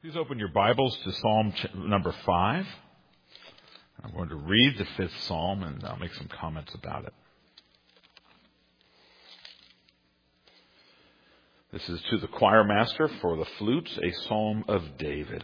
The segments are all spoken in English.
Please open your Bibles to Psalm number 5. I'm going to read the 5th Psalm and I'll make some comments about it. This is to the choir master for the flutes, a psalm of David.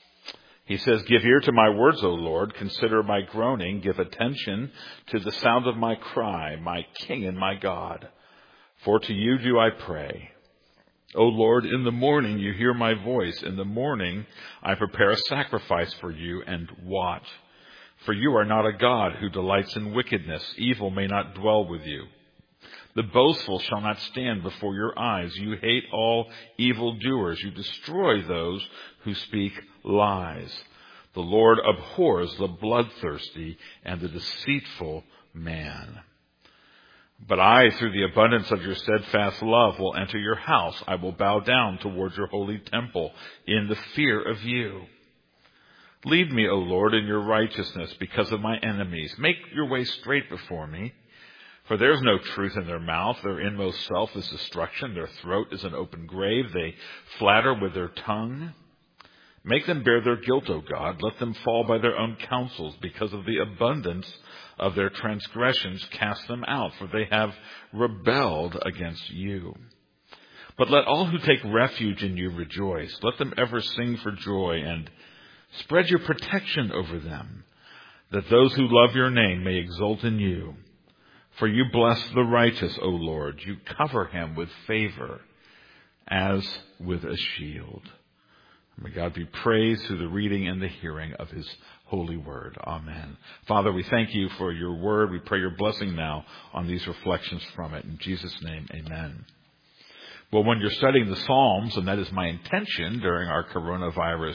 He says, "Give ear to my words, O Lord. Consider my groaning. Give attention to the sound of my cry, my King and my God. For to you do I pray. O Lord, in the morning you hear my voice. In the morning I prepare a sacrifice for you and watch. For you are not a God who delights in wickedness. Evil may not dwell with you. The boastful shall not stand before your eyes. You hate all evildoers. You destroy those who speak lies. The Lord abhors the bloodthirsty and the deceitful man. But I, through the abundance of your steadfast love, will enter your house. I will bow down towards your holy temple in the fear of you. Lead me, O Lord, in your righteousness because of my enemies. Make your way straight before me. For there is no truth in their mouth. Their inmost self is destruction. Their throat is an open grave. They flatter with their tongue. Make them bear their guilt, O God. Let them fall by their own counsels. Because of the abundance of their transgressions, cast them out, for they have rebelled against you. But let all who take refuge in you rejoice. Let them ever sing for joy, and spread your protection over them, that those who love your name may exult in you. For you bless the righteous, O Lord. You cover him with favor as with a shield. May God be praised through the reading and the hearing of his holy word. Amen. Father, we thank you for your word. We pray your blessing now on these reflections from it. In Jesus' name, amen. Well, when you're studying the Psalms, and that is my intention during our coronavirus,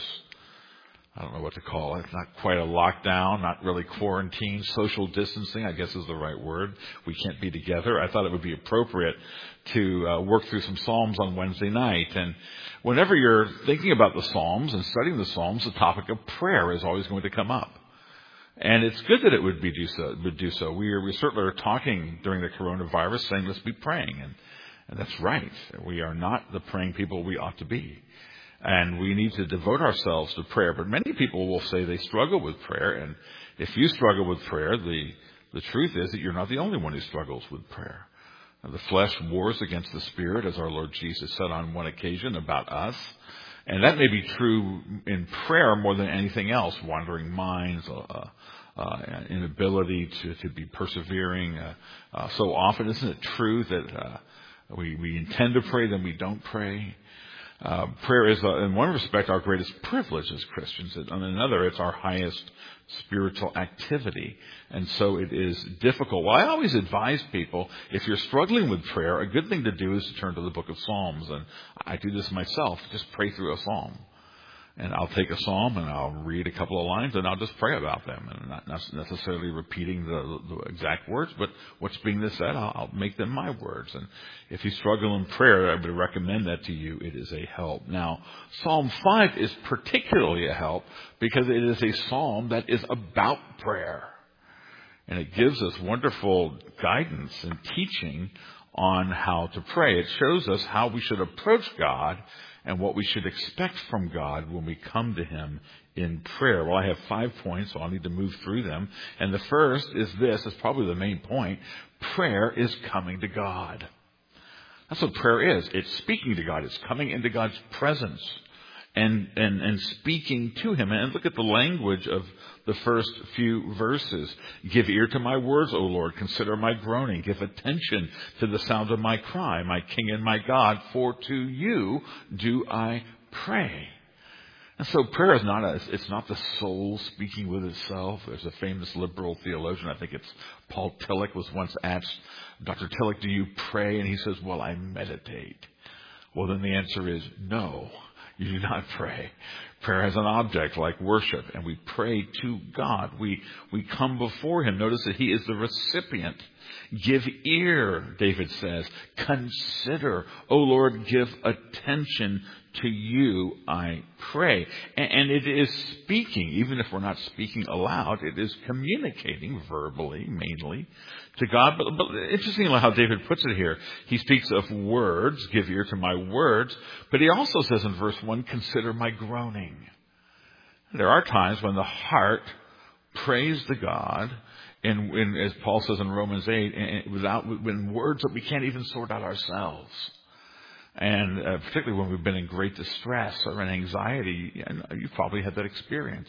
I don't know what to call it, not quite a lockdown, not really quarantine, social distancing, I guess is the right word. We can't be together. I thought it would be appropriate to work through some Psalms on Wednesday night. And whenever you're thinking about the Psalms and studying the Psalms, the topic of prayer is always going to come up. And it's good that it would do so. We certainly are talking during the coronavirus saying let's be praying. And that's right. We are not the praying people we ought to be. And we need to devote ourselves to prayer. But many people will say they struggle with prayer. And if you struggle with prayer, the truth is that you're not the only one who struggles with prayer. The flesh wars against the spirit, as our Lord Jesus said on one occasion about us. And that may be true in prayer more than anything else. Wandering minds, inability to be persevering. So often, isn't it true that we intend to pray, then we don't pray? Prayer is, in one respect, our greatest privilege as Christians. In another, it's our highest spiritual activity. And so it is difficult. Well, I always advise people, if you're struggling with prayer, a good thing to do is to turn to the book of Psalms. And I do this myself. Just pray through a psalm. And I'll take a psalm and I'll read a couple of lines and I'll just pray about them. And not necessarily repeating the exact words, but what's being said, I'll make them my words. And if you struggle in prayer, I would recommend that to you. It is a help. Now, Psalm 5 is particularly a help because it is a psalm that is about prayer. And it gives us wonderful guidance and teaching on how to pray. It shows us how we should approach God and what we should expect from God when we come to him in prayer. Well, I have 5 points, so I'll need to move through them. And the first is this, it's probably the main point. Prayer is coming to God. That's what prayer is. It's speaking to God. It's coming into God's presence and speaking to him. And look at the language of the first few verses. Give ear to my words, O Lord. Consider my groaning. Give attention to the sound of my cry, my King and my God. For to you do I pray. And so prayer is it's not the soul speaking with itself. There's a famous liberal theologian, I think it's Paul Tillich, was once asked, Dr. Tillich, do you pray? And he says, well, I meditate. Well, then the answer is no. You do not pray. Prayer has an object like worship, and we pray to God. We come before him. Notice that he is the recipient. Give ear, David says. Consider, O Lord, give attention to you I pray. And it is speaking, even if we're not speaking aloud, it is communicating verbally, mainly, to God. But interestingly how David puts it here, he speaks of words, give ear to my words, but he also says in verse 1, consider my groaning. There are times when the heart prays to God, and as Paul says in Romans 8, when words that we can't even sort out ourselves. And particularly when we've been in great distress or in anxiety, and you've probably had that experience.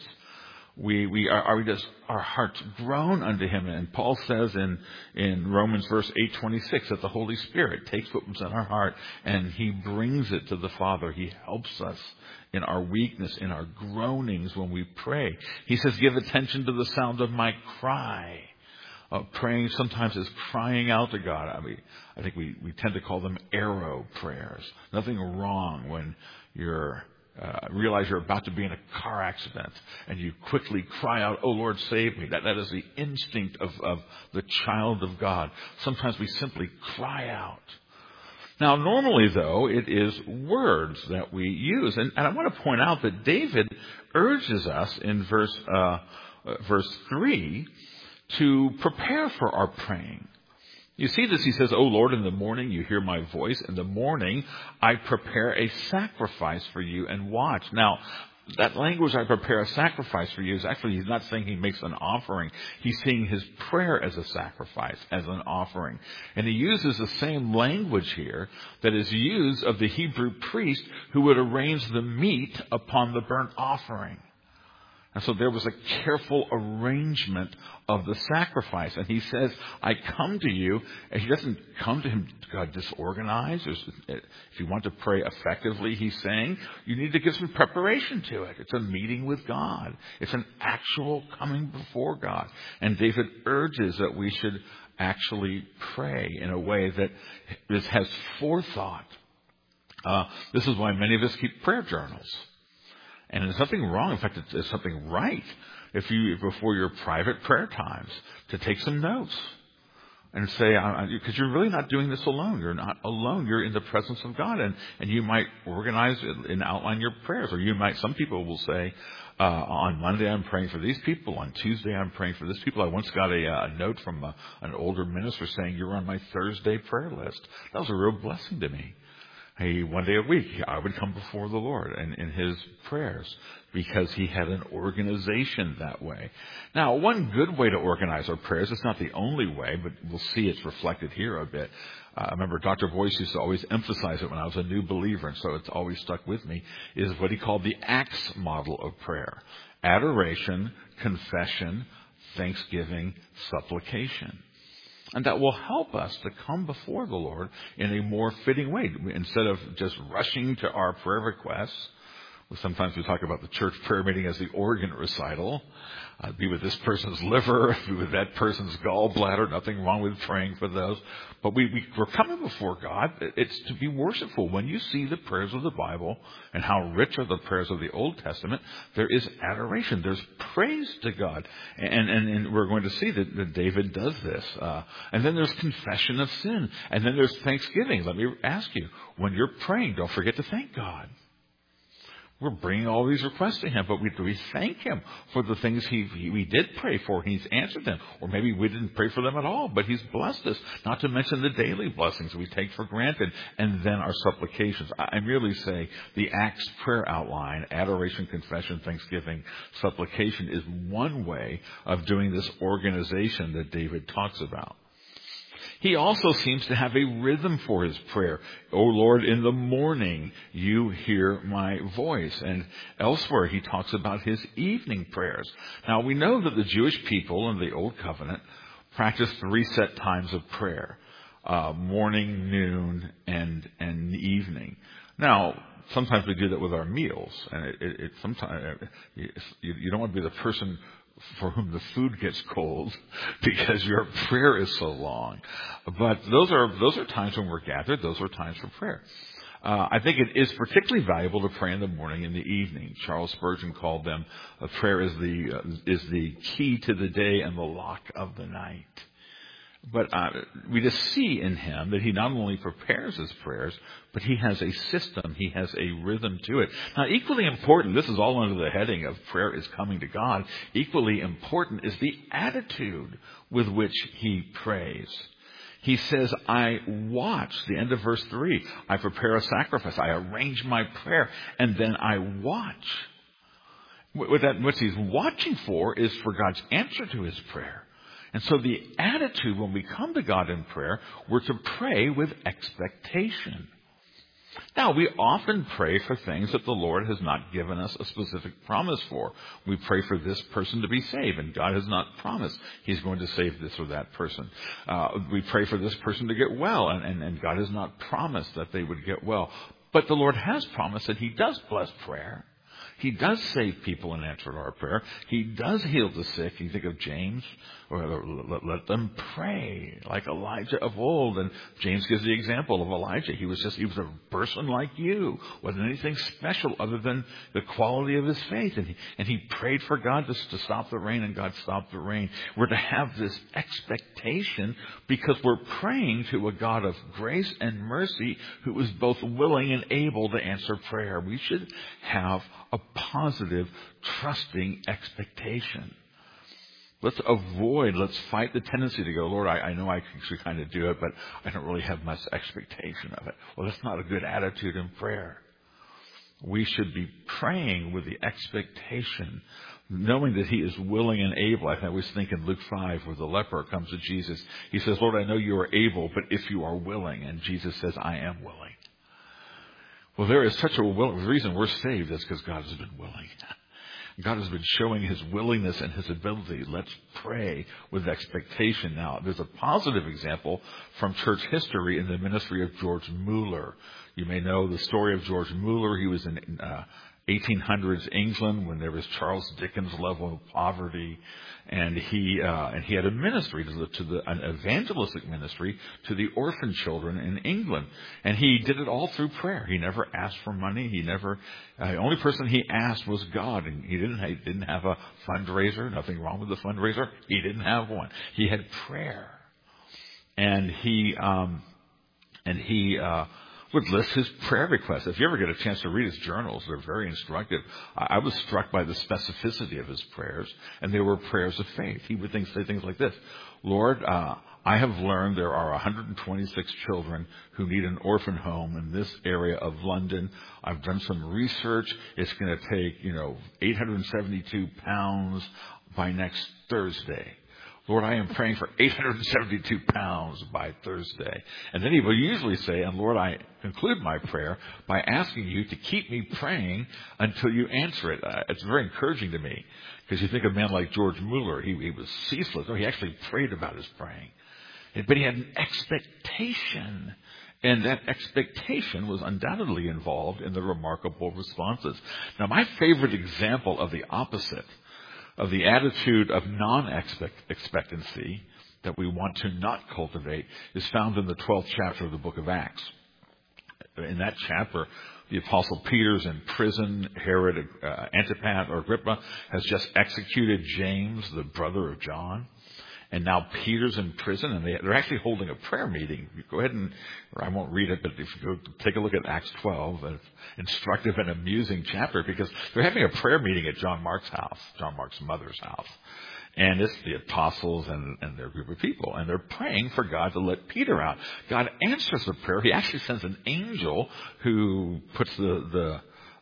Our hearts groan unto Him. And Paul says in Romans verse 8:26 that the Holy Spirit takes what was in our heart and He brings it to the Father. He helps us in our weakness, in our groanings when we pray. He says, give attention to the sound of my cry. Praying sometimes is crying out to God. I think we tend to call them arrow prayers. Nothing wrong when you're realize you're about to be in a car accident and you quickly cry out, "Oh Lord, save me." That is the instinct of the child of God. Sometimes we simply cry out. Now, normally, though, it is words that we use. And I want to point out that David urges us in verse 3 to prepare for our praying. You see this, he says, "O Lord, in the morning you hear my voice. In the morning I prepare a sacrifice for you and watch." Now, that language, "I prepare a sacrifice for you," is actually, he's not saying he makes an offering. He's seeing his prayer as a sacrifice, as an offering. And he uses the same language here that is used of the Hebrew priest who would arrange the meat upon the burnt offering. And so there was a careful arrangement of the sacrifice. And he says, I come to you. And he doesn't come to him disorganized. If you want to pray effectively, he's saying, you need to give some preparation to it. It's a meeting with God. It's an actual coming before God. And David urges that we should actually pray in a way that this has forethought. This is why many of us keep prayer journals. And there's nothing wrong. In fact, it's something right if you, before your private prayer times, to take some notes and say, because you're really not doing this alone. You're not alone. You're in the presence of God, and you might organize and outline your prayers, or some people will say, on Monday I'm praying for these people. On Tuesday I'm praying for this people. I once got a note from an older minister saying, "You're on my Thursday prayer list." That was a real blessing to me. One day a week, I would come before the Lord and in His prayers because He had an organization that way. Now, one good way to organize our prayers, it's not the only way, but we'll see it's reflected here a bit. I remember Dr. Boyce used to always emphasize it when I was a new believer, and so it's always stuck with me, is what he called the ACTS model of prayer. Adoration, confession, thanksgiving, supplication. And that will help us to come before the Lord in a more fitting way. Instead of just rushing to our prayer requests, sometimes we talk about the church prayer meeting as the organ recital. Be with this person's liver, be with that person's gallbladder. Nothing wrong with praying for those. But we're coming before God. It's to be worshipful. When you see the prayers of the Bible and how rich are the prayers of the Old Testament, there is adoration. There's praise to God. And we're going to see that David does this. And then there's confession of sin. And then there's thanksgiving. Let me ask you, when you're praying, don't forget to thank God. We're bringing all these requests to Him, but we thank Him for the things we did pray for. He's answered them. Or maybe we didn't pray for them at all, but He's blessed us. Not to mention the daily blessings we take for granted. And then our supplications. I merely say the Acts prayer outline, adoration, confession, thanksgiving, supplication, is one way of doing this organization that David talks about. He also seems to have a rhythm for his prayer. "O Lord, in the morning you hear my voice." And elsewhere he talks about his evening prayers. Now we know that the Jewish people in the Old Covenant practiced 3 set times of prayer. Morning, noon, and evening. Now, sometimes we do that with our meals. And sometimes you don't want to be the person for whom the food gets cold because your prayer is so long. But those are times when we're gathered. Those are times for prayer. I think it is particularly valuable to pray in the morning and the evening. Charles Spurgeon called them, prayer is the key to the day and the lock of the night. But we just see in him that he not only prepares his prayers, but he has a system, he has a rhythm to it. Now, equally important, this is all under the heading of prayer is coming to God, equally important is the attitude with which he prays. He says, I watch, the end of verse 3, I prepare a sacrifice, I arrange my prayer, and then I watch. What he's watching for is for God's answer to his prayer. And so the attitude when we come to God in prayer, we're to pray with expectation. Now, we often pray for things that the Lord has not given us a specific promise for. We pray for this person to be saved, and God has not promised he's going to save this or that person. We pray for this person to get well, and God has not promised that they would get well. But the Lord has promised that he does bless prayer. He does save people and answer our prayer. He does heal the sick. You think of James, or let them pray like Elijah of old. And James gives the example of Elijah. He was a person like you. Wasn't anything special other than the quality of his faith. And he prayed for God to stop the rain, and God stopped the rain. We're to have this expectation because we're praying to a God of grace and mercy who is both willing and able to answer prayer. We should have a positive, trusting expectation. Let's fight the tendency to go, Lord, I know I can kind of do it, but I don't really have much expectation of it. Well, that's not a good attitude in prayer. We should be praying with the expectation, knowing that he is willing and able. I was thinking Luke 5, where the leper comes to Jesus. He says, Lord, I know you are able, but if you are willing. And Jesus says, I am willing. Well, there is such a will. The reason we're saved is because God has been willing. God has been showing his willingness and his ability. Let's pray with expectation. Now, there's a positive example from church history in the ministry of George Mueller. You may know the story of George Mueller. He was in 1800s England when there was Charles Dickens level of poverty, and he had a ministry an evangelistic ministry to the orphan children in England, and he did it all through prayer. He never asked for money. The only person he asked was God, and he didn't have a fundraiser. Nothing wrong with the fundraiser. He didn't have one. He had prayer, and he would list his prayer requests. If you ever get a chance to read his journals, they're very instructive. I was struck by the specificity of his prayers, and they were prayers of faith. He would say things like this: Lord, I have learned there are 126 children who need an orphan home in this area of London. I've done some research. It's going to take, 872 pounds by next Thursday. Lord, I am praying for 872 pounds by Thursday. And then he will usually say, and Lord, I conclude my prayer by asking you to keep me praying until you answer it. It's very encouraging to me, because you think of a man like George Mueller. He was ceaseless. He actually prayed about his praying. But he had an expectation. And that expectation was undoubtedly involved in the remarkable responses. Now, my favorite example of the opposite, of the attitude of non-expectancy that we want to not cultivate, is found in the 12th chapter of the book of Acts. In that chapter, the Apostle Peter's in prison. Herod Agrippa has just executed James, the brother of John. And now Peter's in prison, and they're actually holding a prayer meeting. You go ahead I won't read it, but if you go take a look at Acts 12, it's instructive and amusing chapter, because they're having a prayer meeting at John Mark's house, John Mark's mother's house. And it's the apostles and their group of people, and they're praying for God to let Peter out. God answers the prayer. He actually sends an angel who puts the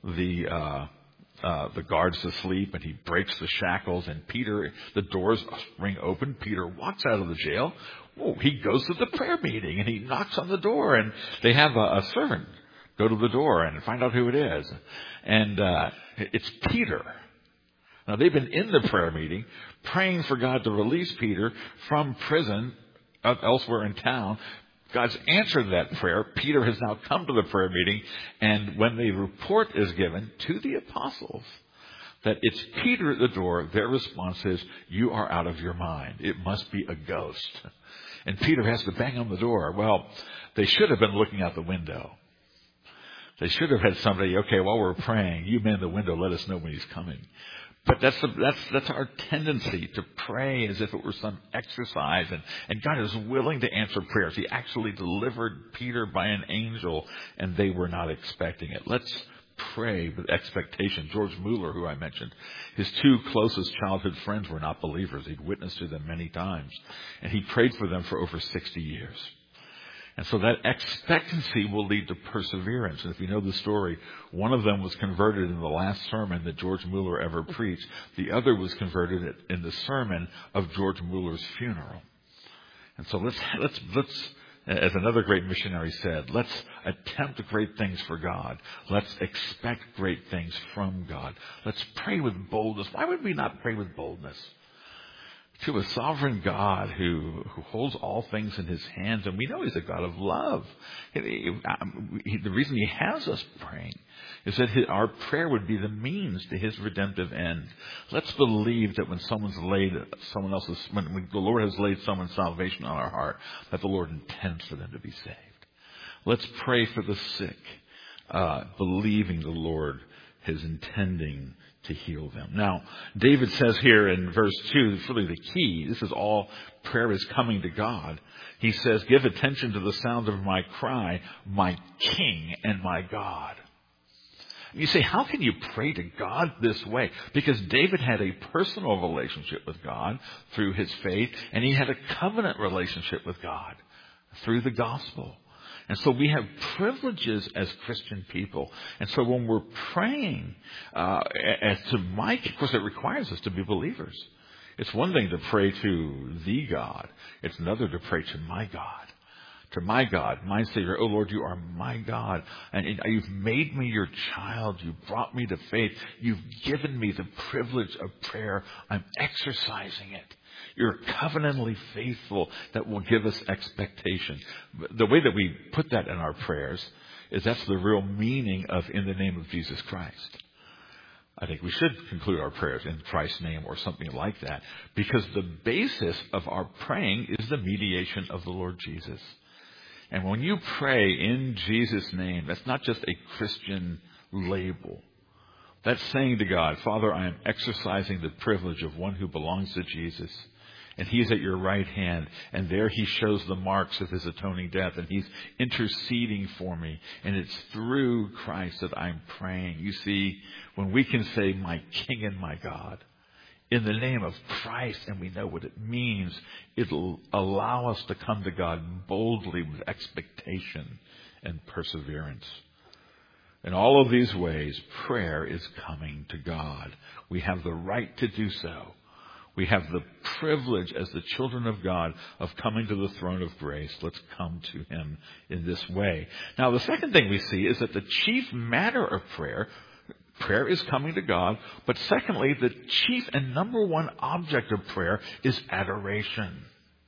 guards to sleep, and he breaks the shackles, and the doors ring open. Peter walks out of the jail. He goes to the prayer meeting, and he knocks on the door, and they have a servant go to the door and find out who it is. And it's Peter. Now, they've been in the prayer meeting praying for God to release Peter from prison elsewhere in town. God's answered that prayer. Peter has now come to the prayer meeting, and when the report is given to the apostles that it's Peter at the door, their response is, you are out of your mind. It must be a ghost. And Peter has to bang on the door. Well, they should have been looking out the window. They should have had somebody, okay, while we're praying, you man the window, let us know when he's coming. But that's our tendency to pray as if it were some exercise, and God is willing to answer prayers. He actually delivered Peter by an angel, and they were not expecting it. Let's pray with expectation. George Mueller, who I mentioned, his two closest childhood friends were not believers. He'd witnessed to them many times, and he prayed for them for over 60 years. And so that expectancy will lead to perseverance. And if you know the story, one of them was converted in the last sermon that George Mueller ever preached. The other was converted in the sermon of George Mueller's funeral. And so let's, as another great missionary said, let's attempt great things for God. Let's expect great things from God. Let's pray with boldness. Why would we not pray with boldness? To a sovereign God who holds all things in his hands. And we know he's a God of love. The reason he has us praying is that our prayer would be the means to his redemptive end. Let's believe that when the Lord has laid someone's salvation on our heart, that the Lord intends for them to be saved. Let's pray for the sick, believing the Lord is intending to heal them. Now, David says here in verse 2, it's really the key. This is all prayer is coming to God. He says, give attention to the sound of my cry, my King and my God. You say, how can you pray to God this way? Because David had a personal relationship with God through his faith, and he had a covenant relationship with God through the gospel. And so we have privileges as Christian people. And so when we're praying, of course it requires us to be believers. It's one thing to pray to the God. It's another to pray to my God. To my God, my Savior. Oh Lord, you are my God. And you've made me your child. You brought me to faith. You've given me the privilege of prayer. I'm exercising it. You're covenantally faithful that will give us expectation. The way that we put that in our prayers is that's the real meaning of in the name of Jesus Christ. I think we should conclude our prayers in Christ's name or something like that, because the basis of our praying is the mediation of the Lord Jesus. And when you pray in Jesus' name, that's not just a Christian label. That's saying to God, Father, I am exercising the privilege of one who belongs to Jesus. And he's at your right hand, and there he shows the marks of his atoning death, and he's interceding for me. And it's through Christ that I'm praying. You see, when we can say, my King and my God, in the name of Christ, and we know what it means, it'll allow us to come to God boldly with expectation and perseverance. In all of these ways, prayer is coming to God. We have the right to do so. We have the privilege as the children of God of coming to the throne of grace. Let's come to him in this way. Now, the second thing we see is that the chief matter of prayer is coming to God. But secondly, the chief and number one object of prayer is adoration.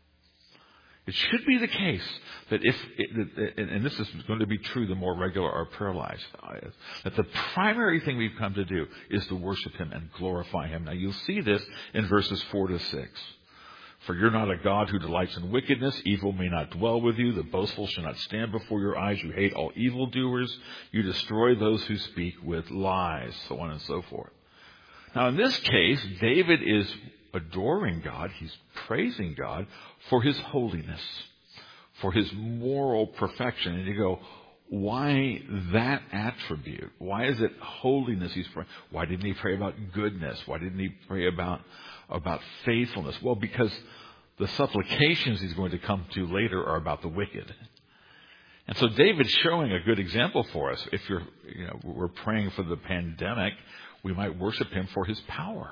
It should be the case that and this is going to be true the more regular our prayer lives is, that the primary thing we've come to do is to worship him and glorify him. Now you'll see this in verses 4 to 6. For you're not a God who delights in wickedness. Evil may not dwell with you. The boastful shall not stand before your eyes. You hate all evildoers. You destroy those who speak with lies, so on and so forth. Now in this case, David is adoring God. He's praising God for his holiness, for his moral perfection. And you go, why that attribute? Why is it holiness he's praying? Why didn't he pray about goodness? Why didn't he pray about faithfulness? Well, because the supplications he's going to come to later are about the wicked. And so David's showing a good example for us. If we're praying for the pandemic, we might worship him for his power.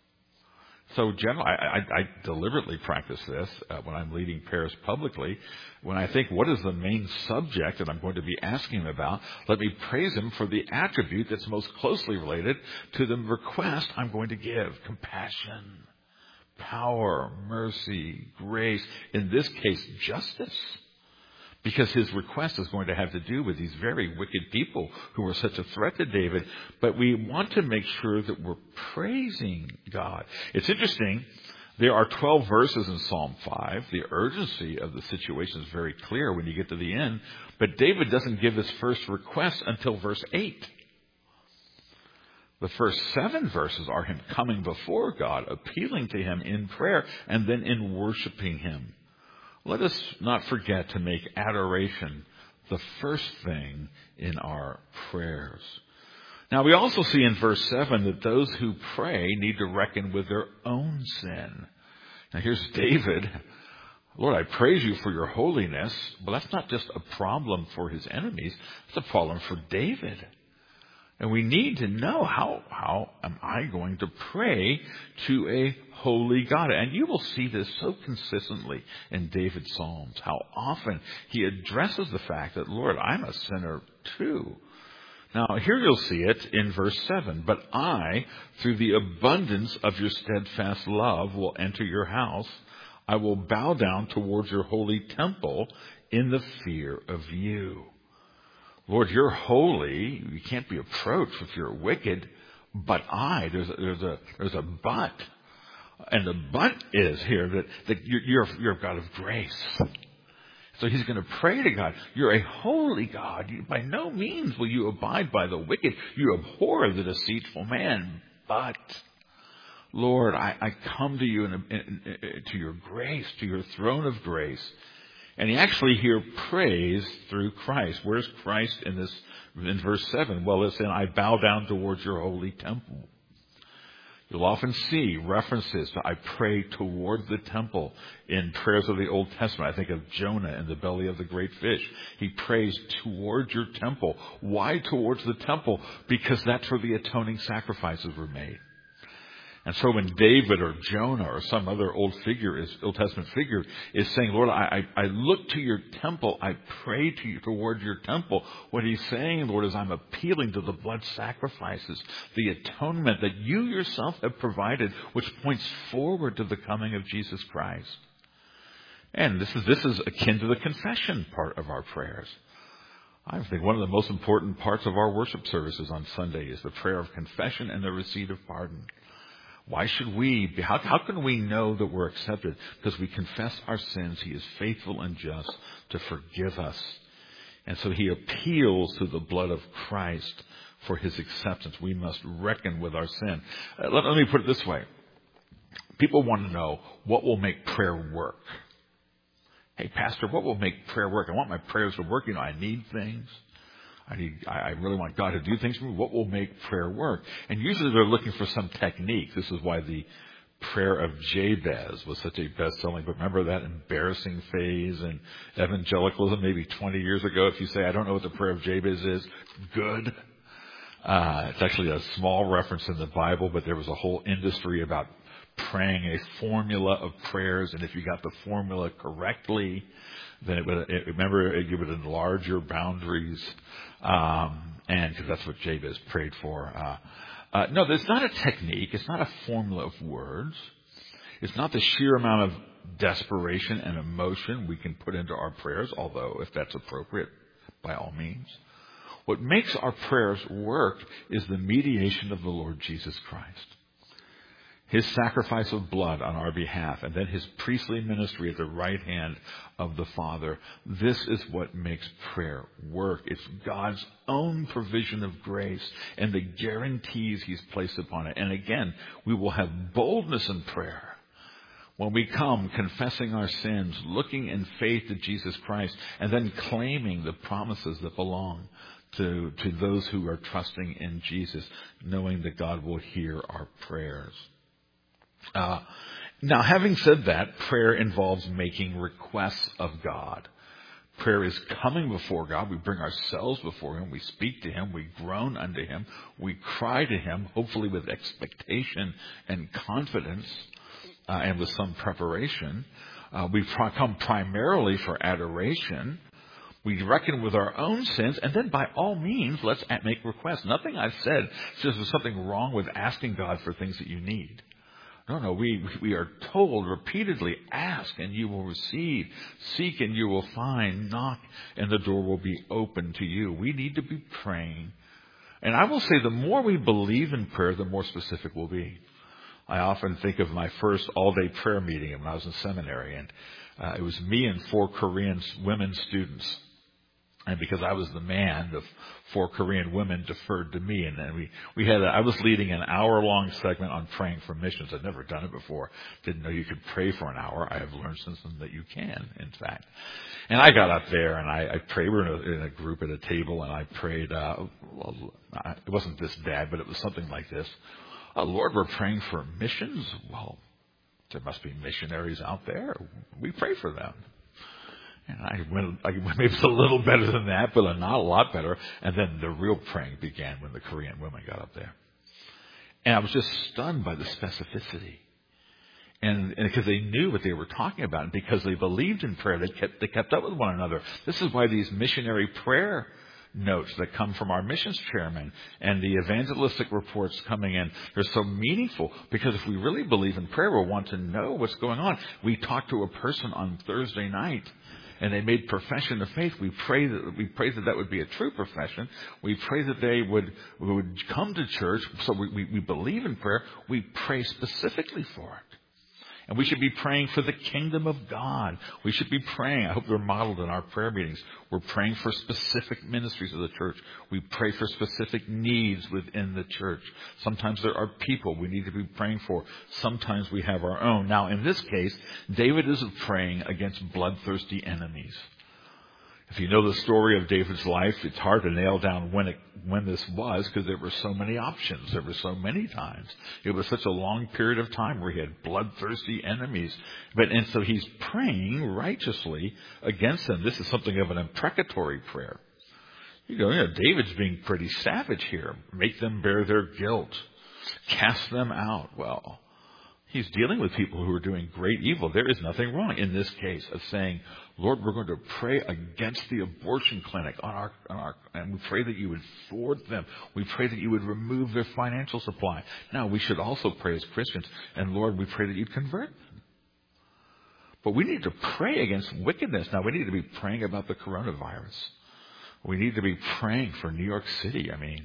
So generally, I deliberately practice this when I'm leading prayers publicly. When I think, what is the main subject that I'm going to be asking him about? Let me praise him for the attribute that's most closely related to the request I'm going to give. Compassion, power, mercy, grace. In this case, justice. Because his request is going to have to do with these very wicked people who are such a threat to David. But we want to make sure that we're praising God. It's interesting. There are 12 verses in Psalm 5. The urgency of the situation is very clear when you get to the end. But David doesn't give his first request until verse 8. The first 7 verses are him coming before God, appealing to him in prayer, and then in worshiping him. Let us not forget to make adoration the first thing in our prayers. Now, we also see in verse 7 that those who pray need to reckon with their own sin. Now, here's David. Lord, I praise you for your holiness. Well, that's not just a problem for his enemies. It's a problem for David. And we need to know how am I going to pray to a holy God? And you will see this so consistently in David's Psalms, how often he addresses the fact that, Lord, I'm a sinner too. Now, here you'll see it in verse 7. But I, through the abundance of your steadfast love, will enter your house. I will bow down towards your holy temple in the fear of you. Lord, you're holy. You can't be approached if you're wicked. But there's a but. And the but is here that you're a God of grace. So he's going to pray to God. You're a holy God. By no means will you abide by the wicked. You abhor the deceitful man. But, Lord, I come to you to your grace, to your throne of grace. And he actually here prays through Christ. Where's Christ in verse 7? Well, it's in, I bow down towards your holy temple. You'll often see references to I pray toward the temple in prayers of the Old Testament. I think of Jonah in the belly of the great fish. He prays toward your temple. Why towards the temple? Because that's where the atoning sacrifices were made. And so when David or Jonah or some other Old Testament figure is saying, Lord, I look to your temple, I pray to you toward your temple, what he's saying, Lord, is I'm appealing to the blood sacrifices, the atonement that you yourself have provided, which points forward to the coming of Jesus Christ. And this is akin to the confession part of our prayers. I think one of the most important parts of our worship services on Sunday is the prayer of confession and the receipt of pardon. Why should how can we know that we're accepted? Because we confess our sins. He is faithful and just to forgive us. And so he appeals to the blood of Christ for his acceptance. We must reckon with our sin. Let me put it this way. People want to know what will make prayer work. Hey, Pastor, what will make prayer work? I want my prayers to work. I need things. I really want God to do things for me. What will make prayer work? And usually they're looking for some technique. This is why the prayer of Jabez was such a best-selling book. Remember that embarrassing phase in evangelicalism maybe 20 years ago? If you say, I don't know what the prayer of Jabez is, good. It's actually a small reference in the Bible, but there was a whole industry about praying a formula of prayers, and if you got the formula correctly, then it would enlarge your boundaries, and because that's what Jabez prayed for. No, it's not a technique. It's not a formula of words. It's not the sheer amount of desperation and emotion we can put into our prayers, although if that's appropriate, by all means. What makes our prayers work is the mediation of the Lord Jesus Christ. His sacrifice of blood on our behalf, and then his priestly ministry at the right hand of the Father. This is what makes prayer work. It's God's own provision of grace and the guarantees he's placed upon it. And again, we will have boldness in prayer when we come confessing our sins, looking in faith to Jesus Christ, and then claiming the promises that belong to those who are trusting in Jesus, knowing that God will hear our prayers. Now, having said that, prayer involves making requests of God. Prayer is coming before God. We bring ourselves before him. We speak to him. We groan unto him. We cry to him, hopefully with expectation and confidence and with some preparation. We come primarily for adoration. We reckon with our own sins, and then by all means, let's make requests. Nothing I've said says there's something wrong with asking God for things that you need. No, we are told repeatedly, ask and you will receive, seek and you will find, knock and the door will be open to you. We need to be praying. And I will say the more we believe in prayer, the more specific we'll be. I often think of my first all-day prayer meeting when I was in seminary, and it was me and 4 Korean women students. And because I was the man, the 4 Korean women deferred to me. And then I was leading an hour-long segment on praying for missions. I'd never done it before. Didn't know you could pray for an hour. I have learned since then that you can, in fact. And I got up there and I prayed. We were in a group at a table and I prayed, it wasn't this bad, but it was something like this. Oh, Lord, we're praying for missions. Well, there must be missionaries out there. We pray for them. And I maybe it's a little better than that, but not a lot better. And then the real praying began when the Korean women got up there. And I was just stunned by the specificity. And because they knew what they were talking about, and because they believed in prayer, they kept up with one another. This is why these missionary prayer notes that come from our missions chairman and the evangelistic reports coming in, they're so meaningful, because if we really believe in prayer, we'll want to know what's going on. We talked to a person on Thursday night, and they made profession of faith. We pray that would be a true profession. We pray that they would come to church. So we believe in prayer. We pray specifically for it. And we should be praying for the kingdom of God. We should be praying. I hope they're modeled in our prayer meetings. We're praying for specific ministries of the church. We pray for specific needs within the church. Sometimes there are people we need to be praying for. Sometimes we have our own. Now, in this case, David is praying against bloodthirsty enemies. If you know the story of David's life, it's hard to nail down when this was, because there were so many options. There were so many times. It was such a long period of time where he had bloodthirsty enemies. And so he's praying righteously against them. This is something of an imprecatory prayer. David's being pretty savage here. Make them bear their guilt. Cast them out. Well, he's dealing with people who are doing great evil. There is nothing wrong in this case of saying, Lord, we're going to pray against the abortion clinic and we pray that you would thwart them. We pray that you would remove their financial supply. Now, we should also pray as Christians, and Lord, we pray that you'd convert them. But we need to pray against wickedness. Now, we need to be praying about the coronavirus. We need to be praying for New York City.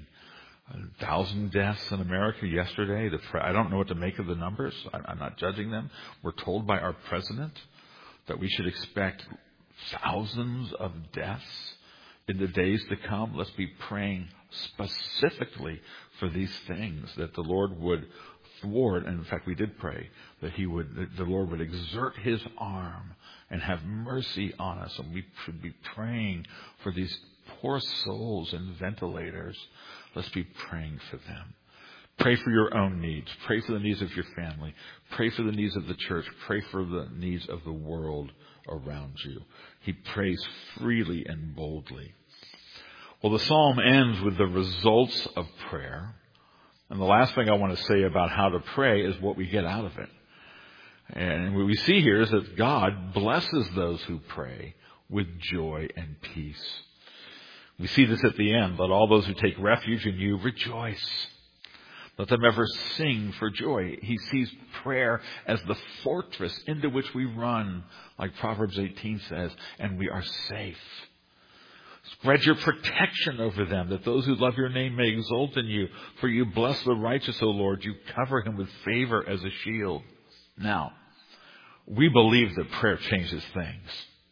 1,000 deaths in America yesterday. I don't know what to make of the numbers. I'm not judging them. We're told by our president that we should expect thousands of deaths in the days to come. Let's be praying specifically for these things, that the Lord would thwart. And in fact, we did pray that the Lord would exert his arm and have mercy on us. And we should be praying for these poor souls in ventilators. Let's be praying for them. Pray for your own needs. Pray for the needs of your family. Pray for the needs of the church. Pray for the needs of the world around you. He prays freely and boldly. Well, the psalm ends with the results of prayer. And the last thing I want to say about how to pray is what we get out of it. And what we see here is that God blesses those who pray with joy and peace. We see this at the end. Let all those who take refuge in you rejoice. Let them ever sing for joy. He sees prayer as the fortress into which we run, like Proverbs 18 says, and we are safe. Spread your protection over them, that those who love your name may exult in you. For you bless the righteous, O Lord. You cover him with favor as a shield. Now, we believe that prayer changes things.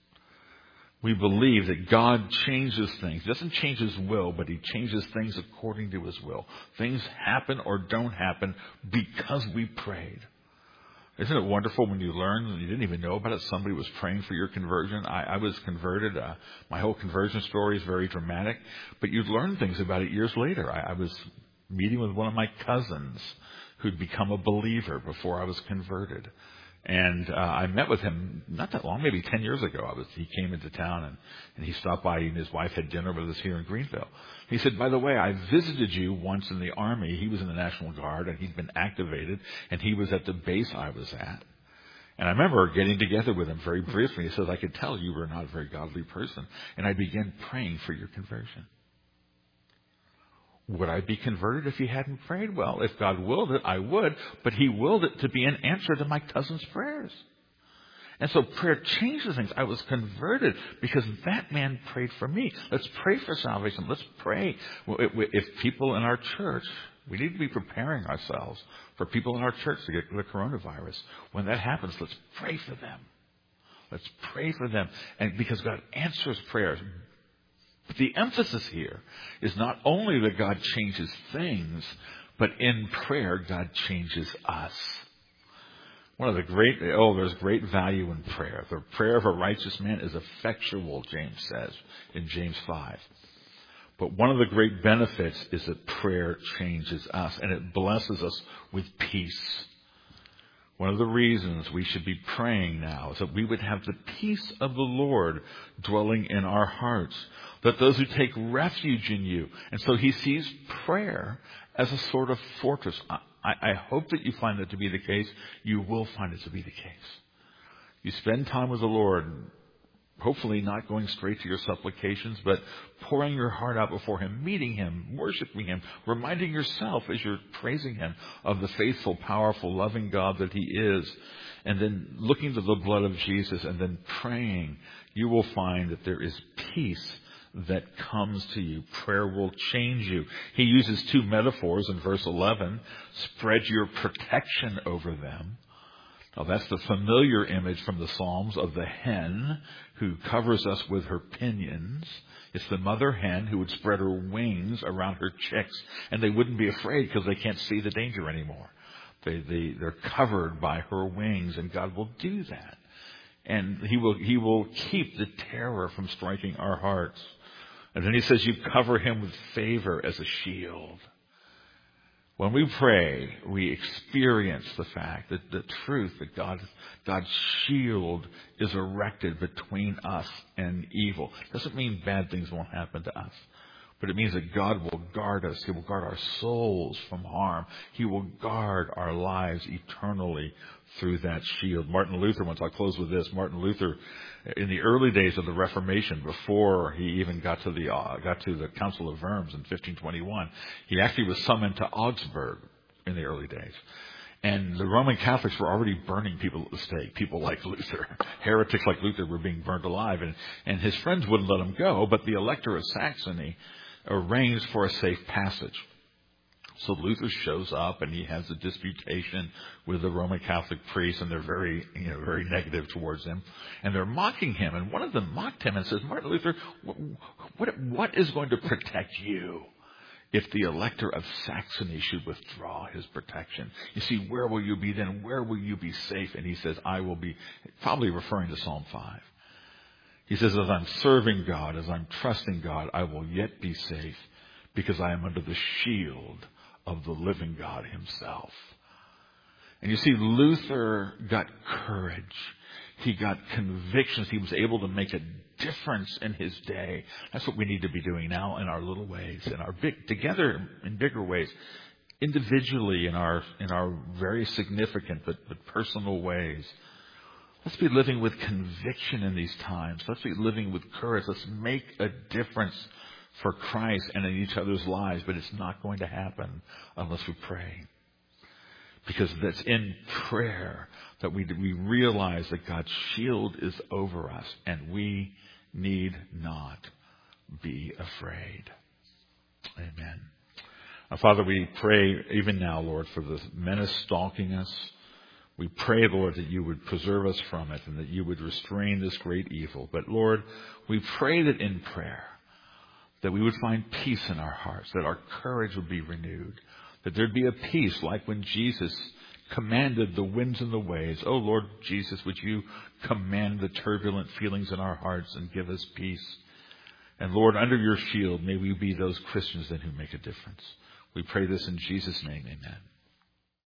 We believe that God changes things. He doesn't change his will, but he changes things according to his will. Things happen or don't happen because we prayed. Isn't it wonderful when you learn, and you didn't even know about it, somebody was praying for your conversion? I was converted. My whole conversion story is very dramatic, but you'd learn things about it years later. I was meeting with one of my cousins who'd become a believer before I was converted. And I met with him not that long, maybe 10 years ago. He came into town and he stopped by, and his wife had dinner with us here in Greenville. He said, by the way, I visited you once in the Army. He was in the National Guard, and he'd been activated, and he was at the base I was at. And I remember getting together with him very briefly. He said, I could tell you were not a very godly person. And I began praying for your conversion. Would I be converted if he hadn't prayed? Well, if God willed it, I would. But he willed it to be an answer to my cousin's prayers. And so prayer changes things. I was converted because that man prayed for me. Let's pray for salvation. Let's pray. If people in our church, we need to be preparing ourselves for people in our church to get the coronavirus. When that happens, let's pray for them. Let's pray for them. And because God answers prayers, But the emphasis here is not only that God changes things, but in prayer, God changes us. One of the there's great value in prayer. The prayer of a righteous man is effectual, James says in James 5. But one of the great benefits is that prayer changes us and it blesses us with peace. One of the reasons we should be praying now is that we would have the peace of the Lord dwelling in our hearts, that those who take refuge in you. And so he sees prayer as a sort of fortress. I hope that you find that to be the case. You will find it to be the case. You spend time with the Lord, hopefully not going straight to your supplications, but pouring your heart out before him, meeting him, worshiping him, reminding yourself as you're praising him of the faithful, powerful, loving God that he is, and then looking to the blood of Jesus and then praying. You will find that there is peace that comes to you. Prayer will change you. He uses two metaphors in verse 11. Spread your protection over them. Now that's the familiar image from the Psalms of the hen who covers us with her pinions. It's the mother hen who would spread her wings around her chicks, and they wouldn't be afraid because they can't see the danger anymore. They're covered by her wings, and God will do that. And he will keep the terror from striking our hearts. And then he says you cover him with favor as a shield. When we pray, we experience the fact that the truth that God's shield is erected between us and evil. Doesn't mean bad things won't happen to us, but it means that God will guard us. He will guard our souls from harm. He will guard our lives eternally through that shield. Martin Luther, once I'll close with this, Martin Luther, in the early days of the Reformation, before he even got to the Council of Worms in 1521, he actually was summoned to Augsburg in the early days. And the Roman Catholics were already burning people at the stake, people like Luther. Heretics like Luther were being burned alive. And his friends wouldn't let him go, but the Elector of Saxony arranged for a safe passage. So Luther shows up and he has a disputation with the Roman Catholic priests, and they're very negative towards him, and they're mocking him. And one of them mocked him and says, Martin Luther, what is going to protect you if the Elector of Saxony should withdraw his protection? You see, where will you be then? Where will you be safe? And he says, I will be, probably referring to Psalm 5. He says, as I'm serving God, as I'm trusting God, I will yet be safe because I am under the shield of the living God himself. And you see, Luther got courage. He got convictions. He was able to make a difference in his day. That's what we need to be doing now in our little ways, together in bigger ways, individually in our very significant but personal ways. Let's be living with conviction in these times. Let's be living with courage. Let's make a difference for Christ and in each other's lives, but it's not going to happen unless we pray. Because that's in prayer that we realize that God's shield is over us and we need not be afraid. Amen. Father, we pray even now, Lord, for the menace stalking us. We pray, Lord, that you would preserve us from it and that you would restrain this great evil. But Lord, we pray that in prayer, that we would find peace in our hearts, that our courage would be renewed, that there'd be a peace like when Jesus commanded the winds and the waves. Oh, Lord Jesus, would you command the turbulent feelings in our hearts and give us peace? And Lord, under your shield, may we be those Christians then who make a difference. We pray this in Jesus' name, amen.